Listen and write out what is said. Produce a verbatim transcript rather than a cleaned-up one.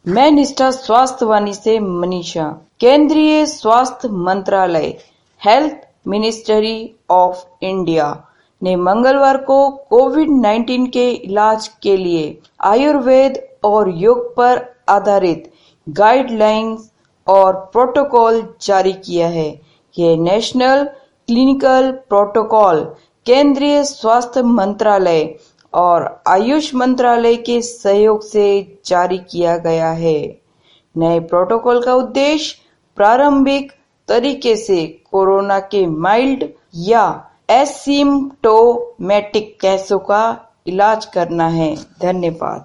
मैं निष्ठा स्वास्थ्यवाणी से मनीषा। केंद्रीय स्वास्थ्य मंत्रालय हेल्थ मिनिस्ट्री ऑफ इंडिया ने मंगलवार को कोविड नाइनटीन के इलाज के लिए आयुर्वेद और योग पर आधारित गाइडलाइंस और प्रोटोकॉल जारी किया है। यह नेशनल क्लिनिकल प्रोटोकॉल केंद्रीय स्वास्थ्य मंत्रालय और आयुष मंत्रालय के सहयोग से जारी किया गया है। नए प्रोटोकॉल का उद्देश्य प्रारंभिक तरीके से कोरोना के माइल्ड या एसिम्प्टोमेटिक केसों का इलाज करना है। धन्यवाद।